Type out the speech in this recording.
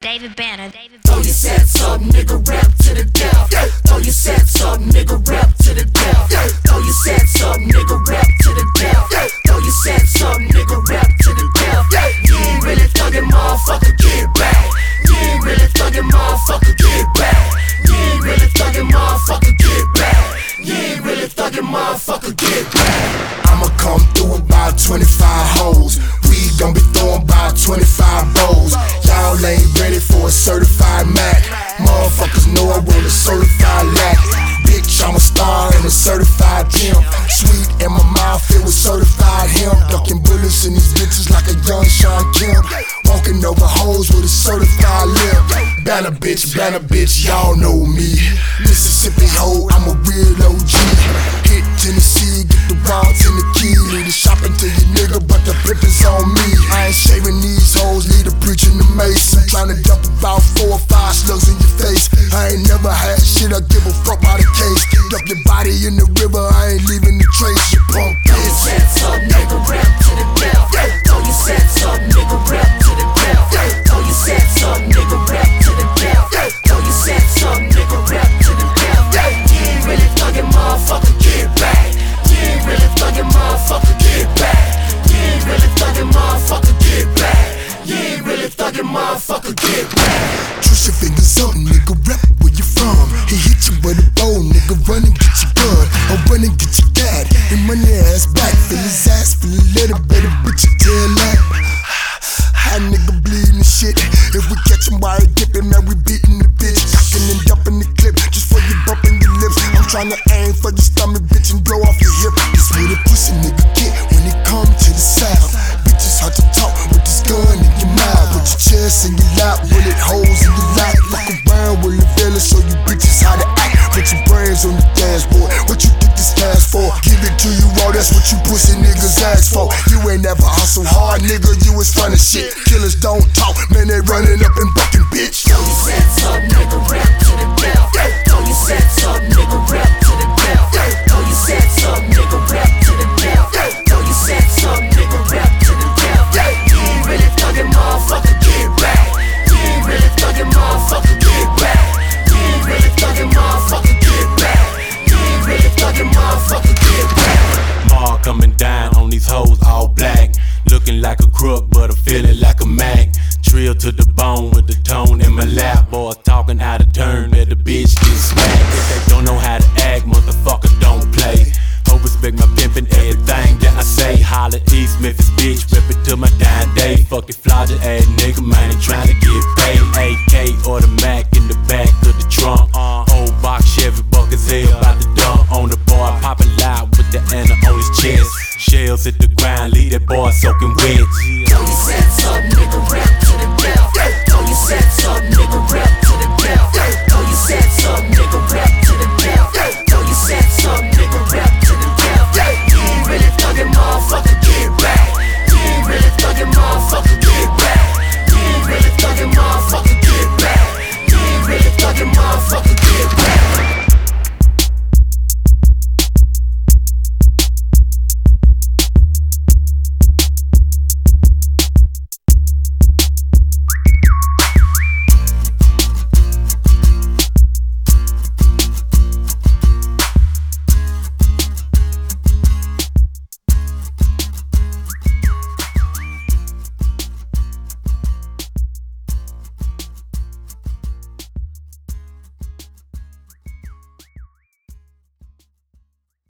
David Banner. Throw your sets up, nigga, rap to the death. Throw your sets up, nigga, rap to the death. Throw your sets up, nigga, rap to the death. Throw your sets up, nigga, rap to the death. You ain't really thuggin', motherfucker, get back. You ain't really thuggin', motherfucker, get back. You ain't really thuggin', motherfucker, get back. You ain't really thuggin', motherfucker, get back. I'ma come through about 25 hoes. We gon' be throwing about 25 bowls. Y'all ain't ready for a certified Mac. Motherfuckers know I want a certified lack. Bitch, I'm a star and a certified pimp. Sweet in my mouth, it was certified hemp. Ducking bullets in these bitches like a young Sean Kemp. Walking over hoes with a certified lip. Banner bitch, y'all know me. Mississippi hoe, I'm a real OG. Hit Tennessee, get the rods and the key. Lead the shopping to your nigga, but the pimp is on me. I ain't shaving these hoes, need a preaching the mace. I'm tryna dump about 4 or 5 slugs in your face. I ain't never had shit, I give a fuck by the case. Dump your body in the river, I ain't leaving the trace. You punk bitch. Throw your sets up, nigga, rap to the death. Throw your sets up, nigga, rap to the death. Throw your sets up, nigga, rap to the death. Throw your sets up, nigga, rap to the death. You ain't really thuggin', motherfucker, get back. You ain't really thuggin', motherfucker, get back. You ain't really thuggin', motherfucker, get back. You ain't really thuggin', motherfucker, get back. Twist your fingers up, nigga, rap where you from. He hit you with a bow, nigga, run and get your gun. Or run and get your dad, and run your ass back. Feel his ass, feel a little bit of bitch, your tail lap. High nigga bleeding and shit. If we catch him while he dipping, man, we beating the bitch. Cocking and dumping the clip, just for you bumping your lips. I'm tryna aim for your stomach, bitch, and blow off your hip. This what a pussy nigga get when he come to the south. Bitches hard to talk with this gun in your mouth. With your chest in your lap, bullet holes in your lap. Look around with the fella, show you bitches how to act. Put your brains on the dashboard, what you think this fast for? Give it to you raw, that's what you pussy niggas ask for. You ain't never hustle hard, nigga, you was fun as shit. Killers don't talk, man, they running up and bucking, bitch. Throw your sets up, nigga, rap to the death. Throw your sets up, nigga, rap to the death. Throw your sets up, nigga, rap to the death. Throw your sets up, nigga, rap to the death. You ain't really thuggin', motherfucker, get back. You ain't really thuggin', motherfucker, get back. You ain't really thuggin', motherfucker, get back. You ain't really thuggin', motherfucker, get back. Mar coming down on these hoes all black. Looking like a crook, but I'm feeling like a Mac. Trill to the bone with the tone in my lap. Boys talking out of turn, better bitch get smacked. If they don't know how to act, motherfucker don't play. Hope respect my pimpin', everything that I say. Holla East Memphis, bitch, rip it till my dying day. Fuck it, fly the ass nigga, man, ain't tryna get paid. AK or the Mac in the back of the trunk. Old box Chevy, buck his head about to dump on the boy, poppin' loud with the Anna on his chest. Shells hit the ground, leave that boy soaking wet. Throw your sets up, nigga, rap to the death. Throw your sets up, nigga, rap to the death. Throw your sets up,